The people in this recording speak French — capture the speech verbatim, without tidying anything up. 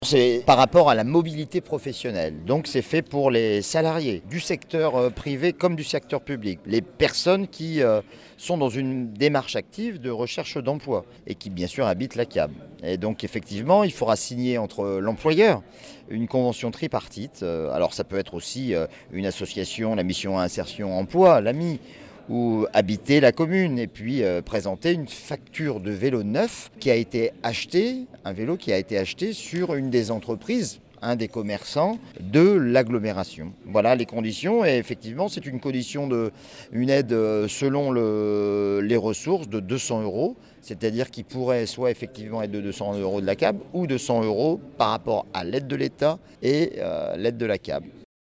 C'est par rapport à la mobilité professionnelle. Donc c'est fait pour les salariés du secteur euh, privé comme du secteur public. Les personnes qui euh, sont dans une démarche active de recherche d'emploi et qui bien sûr habitent la C A B. Et donc effectivement, il faudra signer entre l'employeur une convention tripartite. Euh, alors ça peut être aussi euh, une association, la mission insertion emploi, l'A M I, ou habiter la commune et puis euh, présenter une facture de vélo neuf qui a été acheté, un vélo qui a été acheté sur une des entreprises, un des commerçants de l'agglomération. Voilà les conditions et effectivement c'est une condition de une aide selon le, les ressources de deux cents euros, c'est-à-dire qu'il pourrait soit effectivement être de deux cents euros de la C A B ou deux cents euros par rapport à l'aide de l'État et euh, l'aide de la C A B.